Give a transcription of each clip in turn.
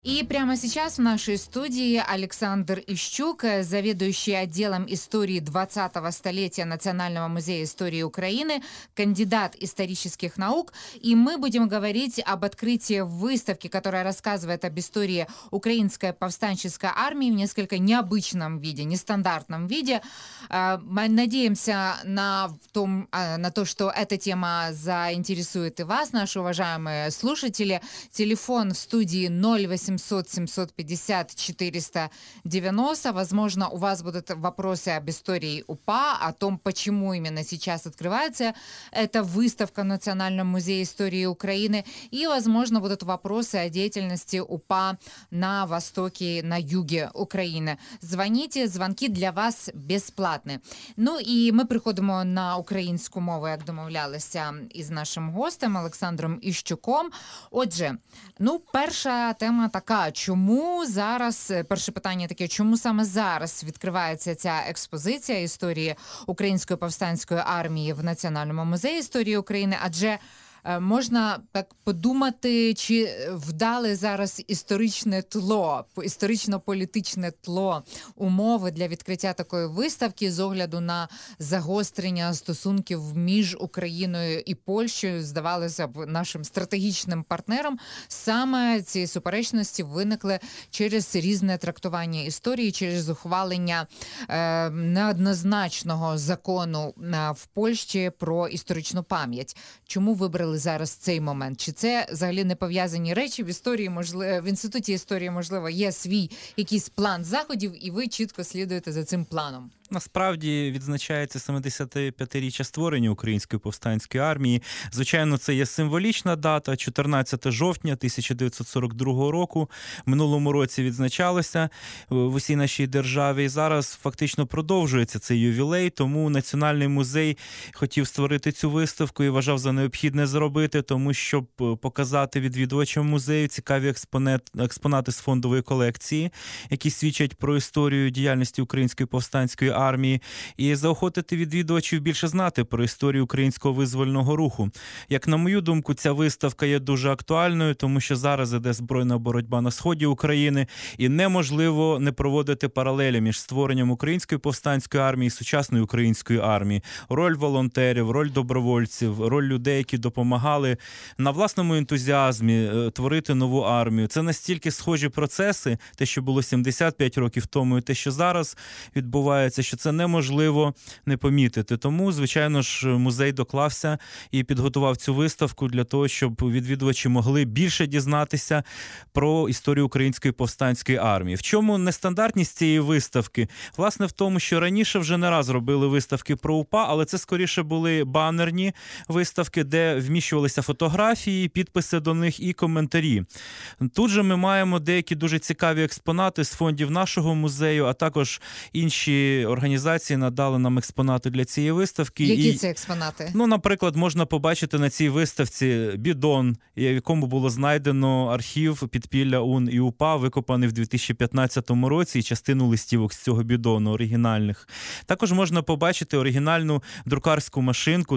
И прямо сейчас в нашей студии Александр Ищук, заведующий отделом истории 20-го столетия Национального музея истории Украины, кандидат исторических наук. И мы будем говорить об открытии выставки, которая рассказывает об истории украинской повстанческой армии в несколько необычном виде, нестандартном виде. Мы надеемся на то, что эта тема заинтересует и вас, наши уважаемые слушатели. Телефон в студии 0800 750 490. Возможно, у вас будут вопросы об истории УПА, о том, почему именно сейчас открывается эта выставка в Национальном музее истории Украины. И, возможно, будут вопросы о деятельности УПА на востоке, на юге України. Звоните, дзвонки для вас безплатні. Ну і ми приходимо на українську мову, як домовлялися із нашим гостем Олександром Іщуком. Отже, перша тема така, чому зараз, перше питання таке, чому саме зараз відкривається ця експозиція історії Української повстанської армії в Національному музеї історії України, адже можна так подумати, чи вдали зараз історичне тло, історично-політичне тло, умови для відкриття такої виставки з огляду на загострення стосунків між Україною і Польщею, здавалося б, нашим стратегічним партнером. Саме ці суперечності виникли через різне трактування історії, через ухвалення неоднозначного закону в Польщі про історичну пам'ять. Чому вибрали зараз цей момент? Чи це взагалі не пов'язані речі? В історії, можливо, в Інституті історії, можливо, є свій якийсь план заходів, і ви чітко слідуєте за цим планом? Насправді відзначається 75-річчя створення Української повстанської армії. Звичайно, це є символічна дата, 14 жовтня 1942 року. В минулому році відзначалося в усій нашій державі. І зараз фактично продовжується цей ювілей, тому Національний музей хотів створити цю виставку і вважав за необхідне зробити, тому щоб показати відвідувачам музею цікаві експонати з фондової колекції, які свідчать про історію діяльності Української повстанської армії, і заохотити відвідувачів більше знати про історію українського визвольного руху. Як на мою думку, ця виставка є дуже актуальною, тому що зараз іде збройна боротьба на сході України, і неможливо не проводити паралелі між створенням Української повстанської армії і сучасної української армії. Роль волонтерів, роль добровольців, роль людей, які допомагали на власному ентузіазмі творити нову армію. Це настільки схожі процеси, те, що було 75 років тому, і те, що зараз відбувається, що це неможливо не помітити. Тому, звичайно ж, музей доклався і підготував цю виставку для того, щоб відвідувачі могли більше дізнатися про історію Української повстанської армії. В чому нестандартність цієї виставки? Власне, в тому, що раніше вже не раз робили виставки про УПА, але це скоріше були банерні виставки, де вміщувалися фотографії, підписи до них і коментарі. Тут же ми маємо деякі дуже цікаві експонати з фондів нашого музею, а також інші організації надали нам експонати для цієї виставки. Які це експонати? Наприклад, можна побачити на цій виставці бідон, в якому було знайдено архів підпілля УН і УПА, викопаний в 2015 році, і частину листівок з цього бідону оригінальних. Також можна побачити оригінальну друкарську машинку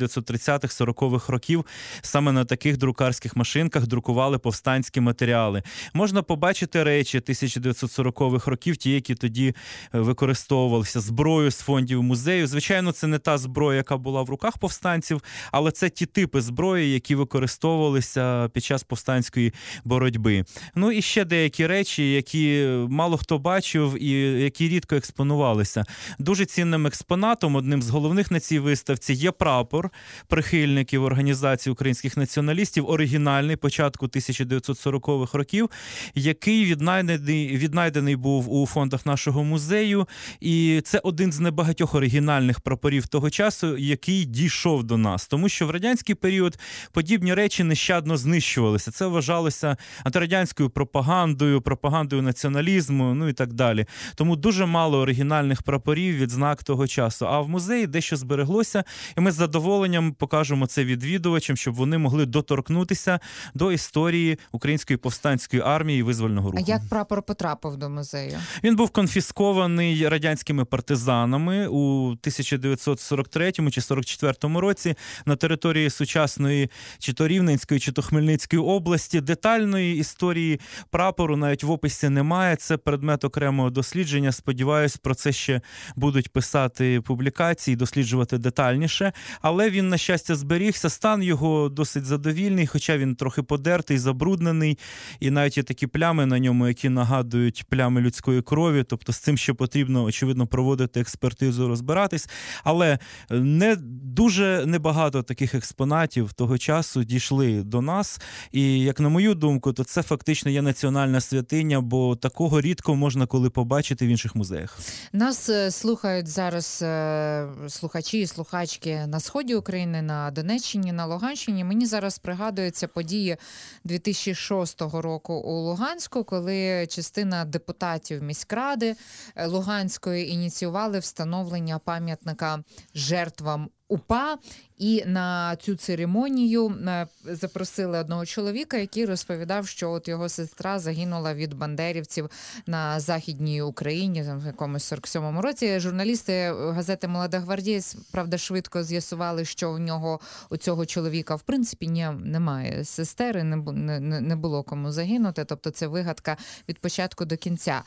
1930-40-х років. Саме на таких друкарських машинках друкували повстанські матеріали. Можна побачити речі 1940-х років, ті, які тоді використовувалися, зброю з фондів музею. Звичайно, це не та зброя, яка була в руках повстанців, але це ті типи зброї, які використовувалися під час повстанської боротьби. І ще деякі речі, які мало хто бачив і які рідко експонувалися. Дуже цінним експонатом, одним з головних на цій виставці, є прапор прихильників Організації українських націоналістів, оригінальний, початку 1940-х років, який віднайдений був у фондах нашого музею. І це один з небагатьох оригінальних прапорів того часу, який дійшов до нас. Тому що в радянський період подібні речі нещадно знищувалися. Це вважалося антирадянською пропагандою націоналізму, і так далі. Тому дуже мало оригінальних прапорів, відзнак того часу. А в музеї дещо збереглося, і ми з задоволенням покажемо це відвідувачам, щоб вони могли доторкнутися до історії Української повстанської армії і визвольного руху. А як прапор потрапив до музею? Він був конфіскований радянськими українськими партизанами у 1943 чи 44 році на території сучасної чи то Рівненської, чи то Хмельницької області. Детальної історії прапору навіть в описі немає. Це предмет окремого дослідження. Сподіваюсь, про це ще будуть писати публікації, досліджувати детальніше. Але він, на щастя, зберігся. Стан його досить задовільний, хоча він трохи подертий, забруднений. І навіть є такі плями на ньому, які нагадують плями людської крові. Тобто з цим ще потрібно, очевидно, проводити експертизу, розбиратись. Але дуже небагато таких експонатів того часу дійшли до нас. І, як на мою думку, то це фактично є національна святиня, бо такого рідко можна коли побачити в інших музеях. Нас слухають зараз слухачі і слухачки на сході України, на Донеччині, на Луганщині. Мені зараз пригадуються події 2006 року у Луганську, коли частина депутатів міськради Луганської ініціювали встановлення пам'ятника жертвам УПА. І на цю церемонію запросили одного чоловіка, який розповідав, що от його сестра загинула від бандерівців на Західній Україні в якомусь 47-му році. Журналісти газети «Молода гвардієць», правда, швидко з'ясували, що в нього, у цього чоловіка, в принципі, немає сестери, не було кому загинути. Тобто це вигадка від початку до кінця.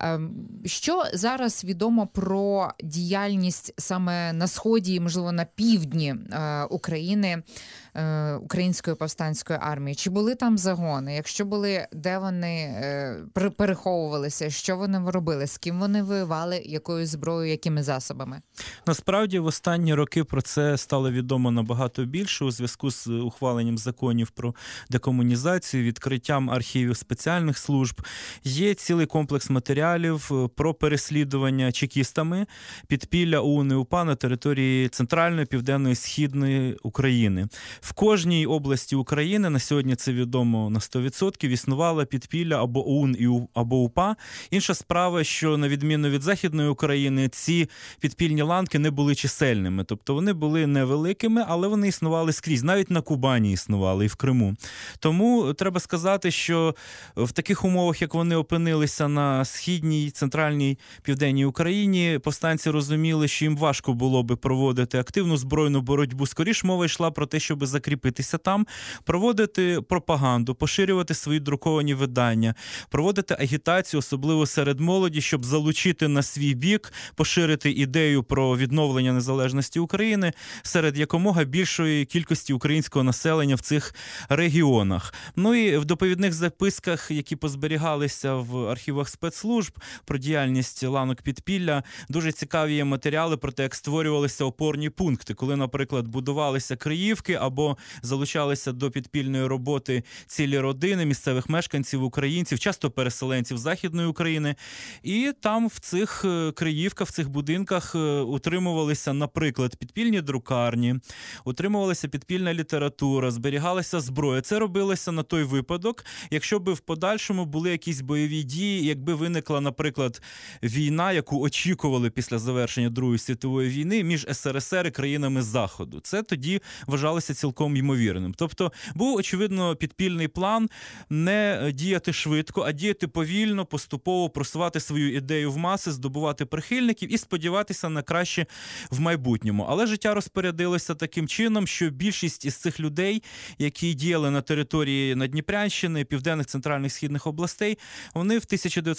Що зараз відомо про діяльність саме на Сході і, можливо, на півдні України, Української повстанської армії? Чи були там загони? Якщо були, де вони переховувалися? Що вони робили? З ким вони воювали? Якою зброєю? Якими засобами? Насправді, в останні роки про це стало відомо набагато більше у зв'язку з ухваленням законів про декомунізацію, відкриттям архівів спеціальних служб. Є цілий комплекс матеріалів про переслідування чекістами підпілля ОУН і УПА на території Центральної, Південної, Східної України. В кожній області України, на сьогодні це відомо на 100%, існувало підпілля або ОУН, або УПА. Інша справа, що на відміну від Західної України, ці підпільні ланки не були чисельними. Тобто вони були невеликими, але вони існували скрізь. Навіть на Кубані існували і в Криму. Тому треба сказати, що в таких умовах, як вони опинилися на Східній, Центральній, Південній Україні, повстанці розуміли, що їм важко було би проводити активну збройну боротьбу. Скоріш мова йшла про те, щоб закріпитися там, проводити пропаганду, поширювати свої друковані видання, проводити агітацію, особливо серед молоді, щоб залучити на свій бік, поширити ідею про відновлення незалежності України серед якомога більшої кількості українського населення в цих регіонах. Ну і в доповідних записках, які позберігалися в архівах спецслужб про діяльність ланок підпілля, дуже цікаві є матеріали про те, як створювалися опорні пункти, коли, наприклад, будувалися Криївки або залучалися до підпільної роботи цілі родини місцевих мешканців, українців, часто переселенців Західної України. І там в цих Криївках, в цих будинках утримувалися, наприклад, підпільні друкарні, утримувалася підпільна література, зберігалася зброя. Це робилося на той випадок, якщо би в подальшому були якісь бойові дії, якби виникла, наприклад, війна, яку очікували після завершення Другої світової війни між СРСР і країнами Заходу. Це тоді вважалося цілком ймовірним. Тобто був, очевидно, підпільний план не діяти швидко, а діяти повільно, поступово просувати свою ідею в маси, здобувати прихильників і сподіватися на краще в майбутньому. Але життя розпорядилося таким чином, що більшість із цих людей, які діяли на території Надніпрянщини, південних, центральних, східних областей, вони в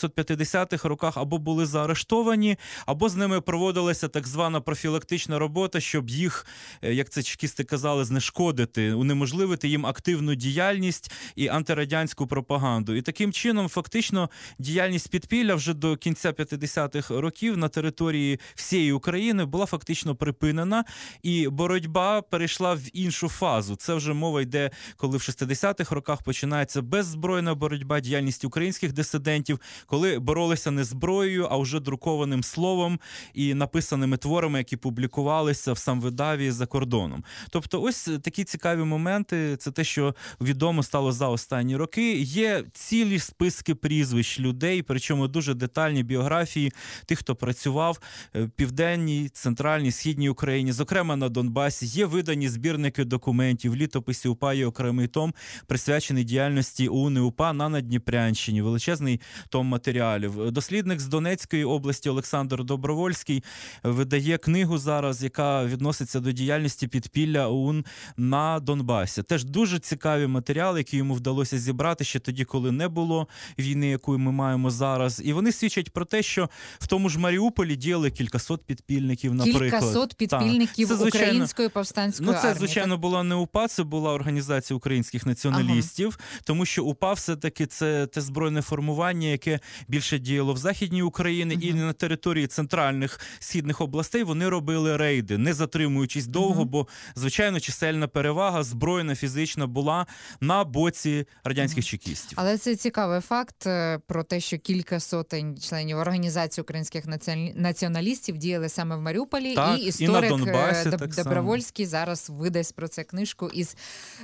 1950-х роках або були заарештовані, або з ними проводилася так звана профілактична робота, щоб їх, як це чекісти казали, знешкодити, унеможливити їм активну діяльність і антирадянську пропаганду. І таким чином, фактично, діяльність підпілля вже до кінця 50-х років на території всієї України була фактично припинена, і боротьба перейшла в іншу фазу. Це вже мова йде, коли в 60-х роках починається беззбройна боротьба, діяльність українських дисидентів, коли боролися не зброєю, а вже друкованим словом і написаними творами, які публікувалися в самвидаві за кордоном. Тобто ось такі такі цікаві моменти, це те, що відомо стало за останні роки. Є цілі списки прізвищ людей, причому дуже детальні біографії тих, хто працював в Південній, Центральній, Східній Україні, зокрема на Донбасі. Є видані збірники документів, літописі УПА є окремий том, присвячений діяльності ОУН і УПА на Надніпрянщині. Величезний том матеріалів. Дослідник з Донецької області Олександр Добровольський видає книгу зараз, яка відноситься до діяльності підпілля ОУН на Донбасі. Теж дуже цікаві матеріали, які йому вдалося зібрати ще тоді, коли не було війни, яку ми маємо зараз. І вони свідчать про те, що в тому ж Маріуполі діяли кількасот підпільників, наприклад. Кількасот підпільників Це, звичайно, української повстанської армії. Це, звичайно, була не УПА, це була Організація українських націоналістів, тому що УПА все-таки це те збройне формування, яке більше діяло в Західній Україні, і на території центральних східних областей вони робили рейди, не затримуючись довго, бо, звичайно, чисельна перевага, збройна, фізична була на боці радянських чекістів. Але це цікавий факт про те, що кілька сотень членів Організації українських націоналістів діяли саме в Маріуполі, так, і історик і на Донбасі, Добровольський зараз видасть про це книжку із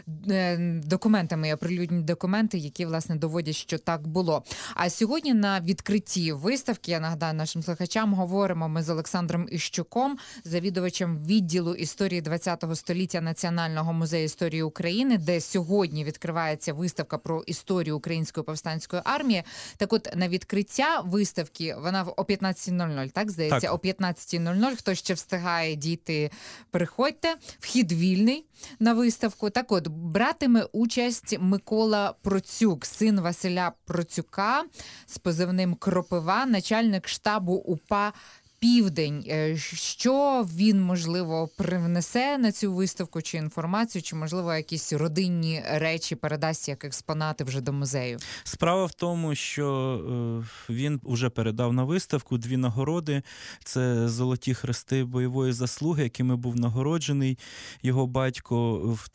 документами, оприлюднені документи, які, власне, доводять, що так було. А сьогодні на відкритті виставки, я нагадаю нашим слухачам, говоримо ми з Олександром Іщуком, завідувачем відділу історії ХХ століття Національного музею історії України, де сьогодні відкривається виставка про історію Української повстанської армії. Так от, на відкриття виставки, вона о 15:00, так, здається? Так. О 15:00, хто ще встигає дійти, приходьте. Вхід вільний на виставку. Так от, братиме участь Микола Процюк, син Василя Процюка з позивним Кропива, начальник штабу УПА «Південь». Що він, можливо, привнесе на цю виставку, чи інформацію, чи, можливо, якісь родинні речі передасть як експонати вже до музею? Справа в тому, що він вже передав на виставку 2 нагороди. Це золоті хрести бойової заслуги, якими був нагороджений його батько в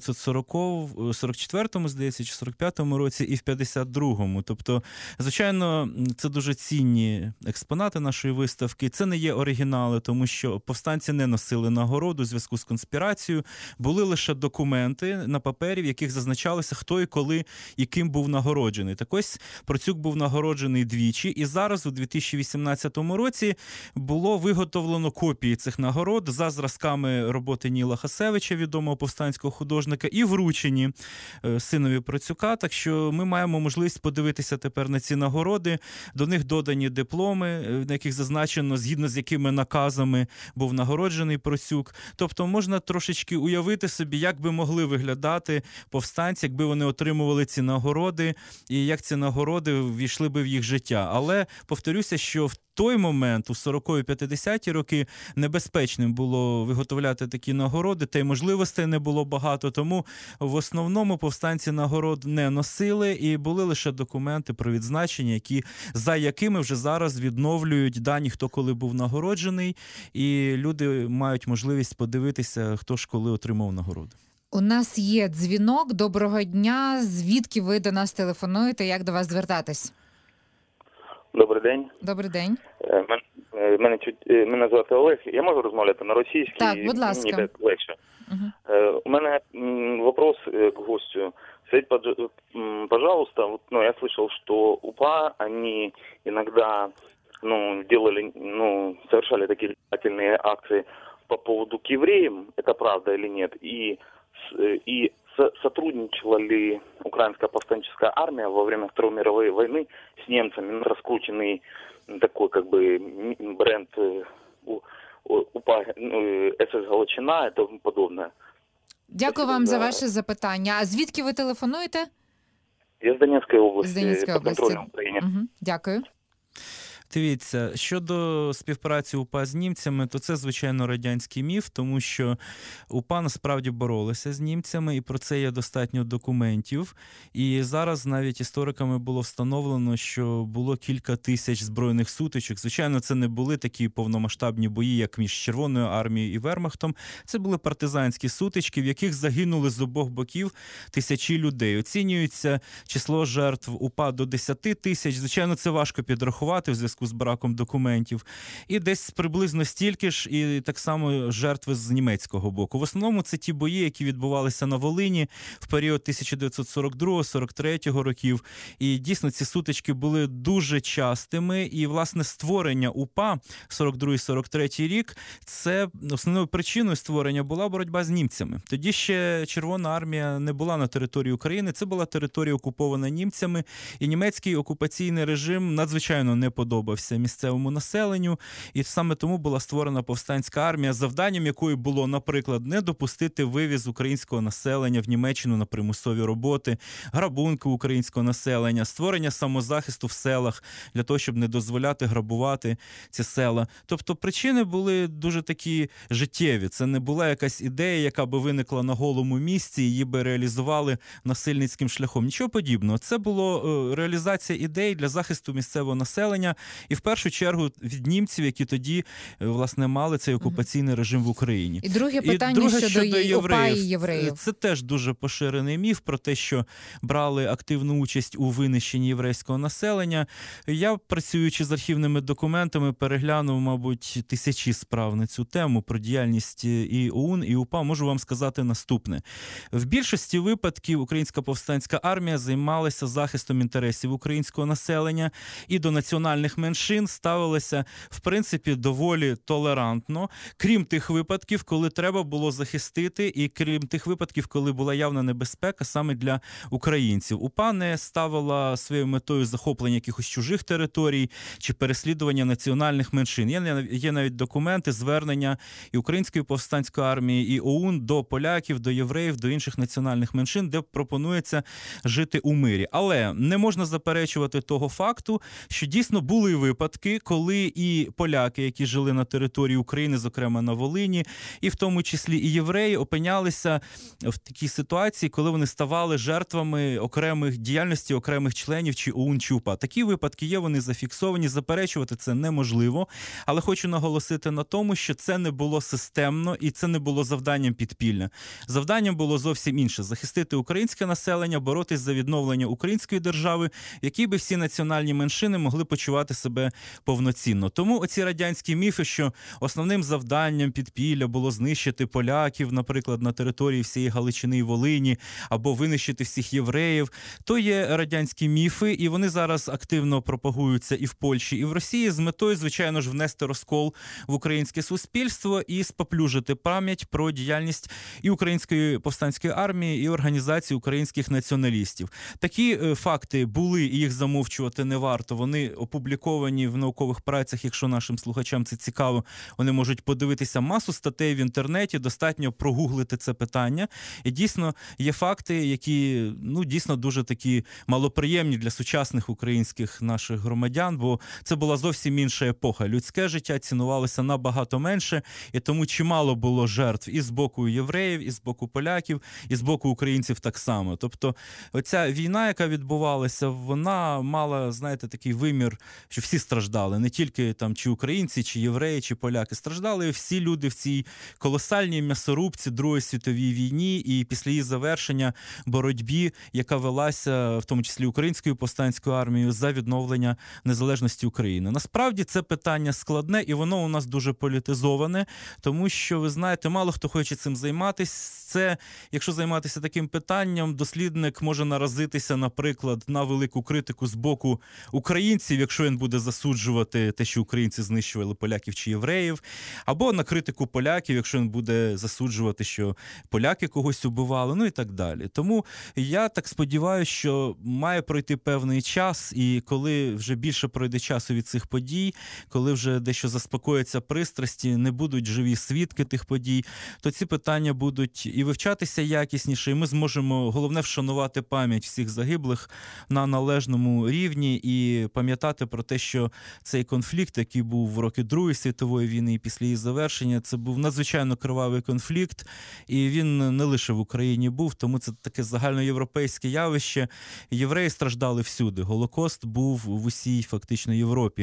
1944-му, здається, чи 45-му році, і в 52-му. Тобто, звичайно, це дуже цінні експонати нашої виставки. Це не є оригінали, тому що повстанці не носили нагороду у зв'язку з конспірацією. Були лише документи на папері, в яких зазначалося, хто і коли і ким був нагороджений. Так ось Процюк був нагороджений двічі, і зараз у 2018 році було виготовлено копії цих нагород за зразками роботи Ніла Хасевича, відомого повстанського художника, і вручені синові Процюка. Так що ми маємо можливість подивитися тепер на ці нагороди. До них додані дипломи, на яких зазначено, згідно з якими наказами був нагороджений Процюк. Тобто можна трошечки уявити собі, як би могли виглядати повстанці, якби вони отримували ці нагороди, і як ці нагороди ввійшли би в їх життя. Але повторюся, що в той момент, у 40-50-ті роки, небезпечним було виготовляти такі нагороди, та й можливостей не було багато, тому в основному повстанці нагород не носили, і були лише документи про відзначення, за якими вже зараз відновлюють дані, хто коли був нагороджений, і люди мають можливість подивитися, хто ж коли отримав нагороду. У нас є дзвінок. Доброго дня. Звідки ви до нас телефонуєте? Як до вас звертатись? Добрий день. Добрий день. Мене звати Олег. Я можу розмовляти на російській? Так, будь ласка. Мені так легше. У мене вопрос к гостю. Скажите, пожалуйста, я слышал, что УПА, они иногда совершали такие дыхательные акции по поводу к евреям, это правда или нет, и сотрудничала ли украинская повстанческая армия во время Второй мировой войны с немцами, раскрученный такой бренд УПА, СС Галичина и тому подобное. Дякую вам за ваше запитання. А звідки ви телефонуєте? Я з Донецької області. З Донецької області. Дякую. Дивіться, щодо співпраці УПА з німцями, то це, звичайно, радянський міф, тому що УПА насправді боролися з німцями, і про це є достатньо документів. І зараз навіть істориками було встановлено, що було кілька тисяч збройних сутичок. Звичайно, це не були такі повномасштабні бої, як між Червоною армією і Вермахтом. Це були партизанські сутички, в яких загинули з обох боків тисячі людей. Оцінюється число жертв УПА до 10 тисяч. Звичайно, це важко підрахувати в зв'язку зв'язку з браком документів. І десь приблизно стільки ж і так само жертви з німецького боку. В основному це ті бої, які відбувалися на Волині в період 1942-43 років. І дійсно ці сутички були дуже частими. І, власне, створення УПА 42-43 рік, це основною причиною створення була боротьба з німцями. Тоді ще Червона армія не була на території України, це була територія окупована німцями, і німецький окупаційний режим надзвичайно не подобався місцевому населенню, і саме тому була створена повстанська армія, завданням якої було, наприклад, не допустити вивіз українського населення в Німеччину на примусові роботи, грабунки українського населення, створення самозахисту в селах для того, щоб не дозволяти грабувати ці села. Тобто причини були дуже такі життєві. Це не була якась ідея, яка би виникла на голому місці, її би реалізували насильницьким шляхом. Нічого подібного. Це було реалізація ідей для захисту місцевого населення і в першу чергу від німців, які тоді, власне, мали цей окупаційний режим в Україні. І друге питання щодо УПА і євреїв. Це теж дуже поширений міф про те, що брали активну участь у винищенні єврейського населення. Я, працюючи з архівними документами, переглянув, мабуть, тисячі справ на цю тему про діяльність і ОУН, і УПА. Можу вам сказати наступне. В більшості випадків Українська повстанська армія займалася захистом інтересів українського населення і до національних меншин ставилася, в принципі, доволі толерантно, крім тих випадків, коли треба було захистити, і крім тих випадків, коли була явна небезпека саме для українців. УПА не ставила своєю метою захоплення якихось чужих територій чи переслідування національних меншин. Є навіть документи, звернення і Української повстанської армії, і ОУН до поляків, до євреїв, до інших національних меншин, де пропонується жити у мирі. Але не можна заперечувати того факту, що дійсно були випадки, коли і поляки, які жили на території України, зокрема на Волині, і в тому числі і євреї, опинялися в такій ситуації, коли вони ставали жертвами окремих діяльності, окремих членів чи ОУН, чи УПА. Такі випадки є, вони зафіксовані, заперечувати це неможливо, але хочу наголосити на тому, що це не було системно і це не було завданням підпілля. Завданням було зовсім інше – захистити українське населення, боротись за відновлення української держави, в якій би всі національні меншини могли почувати себе повноцінно. Тому оці радянські міфи, що основним завданням підпілля було знищити поляків, наприклад, на території всієї Галичини і Волині, або винищити всіх євреїв, то є радянські міфи, і вони зараз активно пропагуються і в Польщі, і в Росії з метою, звичайно ж, внести розкол в українське суспільство і споплюжити пам'ять про діяльність і Української повстанської армії, і організації українських націоналістів. Такі факти були, і їх замовчувати не варто. Вони опубліковані в наукових працях, якщо нашим слухачам це цікаво, вони можуть подивитися масу статей в інтернеті, достатньо прогуглити це питання. І дійсно є факти, які, дійсно дуже такі малоприємні для сучасних українських наших громадян, бо це була зовсім інша епоха. Людське життя цінувалося набагато менше, і тому чимало було жертв і з боку євреїв, і з боку поляків, і з боку українців так само. Тобто оця війна, яка відбувалася, вона мала, знаєте, такий вимір, що всі страждали, не тільки там чи українці, чи євреї, чи поляки. Страждали всі люди в цій колосальній м'ясорубці Другої світовій війні і після її завершення боротьбі, яка велася, в тому числі Українською повстанською армією, за відновлення незалежності України. Насправді це питання складне, і воно у нас дуже політизоване, тому що, ви знаєте, мало хто хоче цим займатися. Це, якщо займатися таким питанням, дослідник може наразитися, наприклад, на велику критику з боку українців, якщо він буде засуджувати те, що українці знищували поляків чи євреїв, або на критику поляків, якщо він буде засуджувати, що поляки когось убивали, і так далі. Тому я так сподіваюся, що має пройти певний час, і коли вже більше пройде часу від цих подій, коли вже дещо заспокояться пристрасті, не будуть живі свідки тих подій, то ці питання будуть і вивчатися якісніше, і ми зможемо, головне, вшанувати пам'ять всіх загиблих на належному рівні і пам'ятати про те, що цей конфлікт, який був в роки Другої світової війни і після її завершення, це був надзвичайно кривавий конфлікт, і він не лише в Україні був, тому це таке загальноєвропейське явище. Євреї страждали всюди. Голокост був в усій фактично Європі.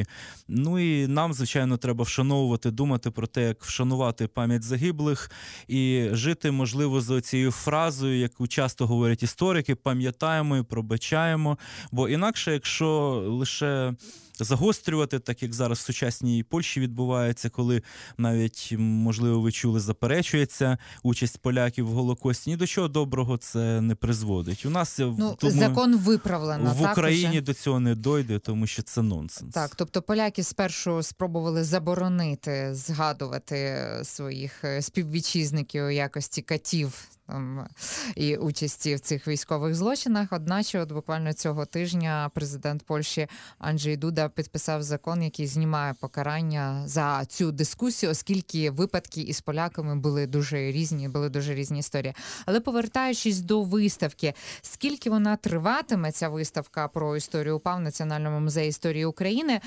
І нам, звичайно, треба вшановувати, думати про те, як вшанувати пам'ять загиблих і жити, можливо, за цією фразою, яку часто говорять історики, пам'ятаємо і пробачаємо, бо інакше, якщо лише загострювати, так як зараз в сучасній Польщі відбувається, коли навіть, можливо, ви чули, заперечується участь поляків в Голокості. Ні до чого доброго це не призводить. У нас закон виправлено. В Україні до цього не дойде, тому що це нонсенс. Так, тобто поляки спершу спробували заборонити згадувати своїх співвітчизників у якості катів і участі в цих військових злочинах. Одначе, буквально цього тижня президент Польщі Анджей Дуда підписав закон, який знімає покарання за цю дискусію, оскільки випадки із поляками були дуже різні історії. Але повертаючись до виставки, скільки вона триватиме, ця виставка про історію УПА в Національному музеї історії України,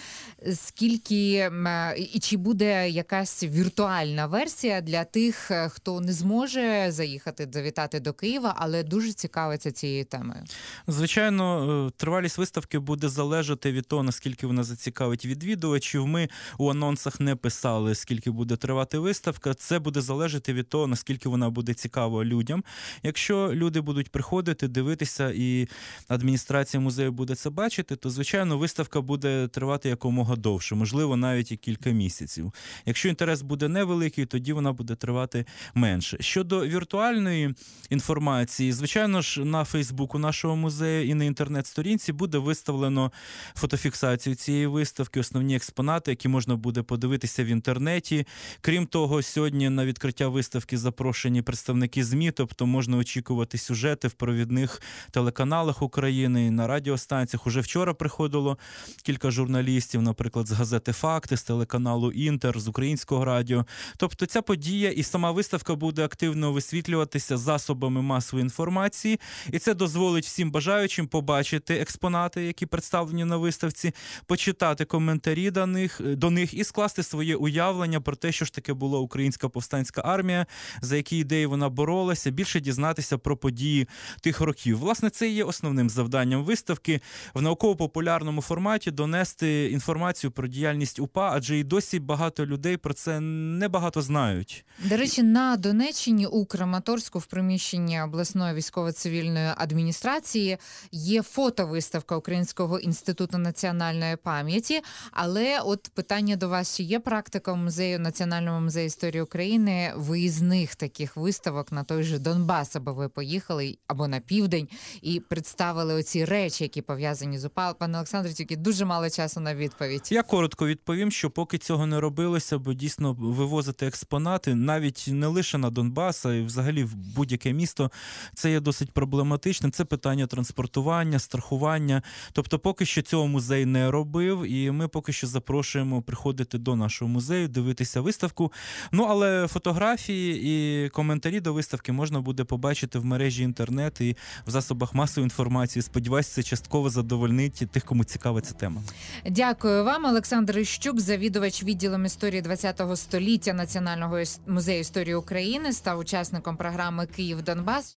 і чи буде якась віртуальна версія для тих, хто не зможе завітати до Києва, але дуже цікавиться цією темою? Звичайно, тривалість виставки буде залежати від того, наскільки вона зацікавить відвідувачів. Ми у анонсах не писали, скільки буде тривати виставка. Це буде залежати від того, наскільки вона буде цікава людям. Якщо люди будуть приходити, дивитися, і адміністрація музею буде це бачити, то, звичайно, виставка буде тривати якомога довше, можливо, навіть і кілька місяців. Якщо інтерес буде невеликий, тоді вона буде тривати менше. Щодо віртуальної інформації, звичайно ж, на Фейсбуку нашого музею і на інтернет-сторінці буде виставлено фотофіксацію цієї виставки, основні експонати, які можна буде подивитися в інтернеті. Крім того, сьогодні на відкриття виставки запрошені представники ЗМІ, тобто можна очікувати сюжети в провідних телеканалах України, на радіостанціях. Уже вчора приходило кілька журналістів, наприклад, з газети «Факти», з телеканалу «Інтер», з Українського радіо. Тобто ця подія і сама виставка буде активно висвітлюватися засобами масової інформації, і це дозволить всім бажаючим побачити експонати, які представлені на виставці, почитати коментарі до них і скласти своє уявлення про те, що ж таке була Українська повстанська армія, за які ідеї вона боролася, більше дізнатися про події тих років. Власне, це і є основним завданням виставки в науково-популярному форматі донести інформацію про діяльність УПА, адже і досі багато людей про це небагато знають. До речі, на Донеччині у Краматорську в приміщенні обласної військово-цивільної адміністрації є фотовиставка Українського інституту національної пам'яті, але от питання до вас, чи є практика в Національному музеї історії України виїзних таких виставок на той же Донбас, аби ви поїхали або на південь і представили оці речі, які пов'язані з УПА? Пане Олександре, тільки дуже мало часу на відповідь. Я коротко відповім, що поки цього не робилося, бо дійсно вивозити експонати навіть не лише на Донбас, а й взагалі в будь-яке місто, це є досить проблематичним. Це питання транспортування, страхування. Тобто поки що цього музей не робив, і ми поки що запрошуємо приходити до нашого музею, дивитися виставку. Ну, але фотографії і коментарі до виставки можна буде побачити в мережі інтернет і в засобах масової інформації. Сподіваюся, це частково задовольнить тих, кому цікава ця тема. Дякую вам. Олександр Іщук, завідувач відділом історії ХХ століття Національного музею історії України, став учасником програми «Київ-Донбас».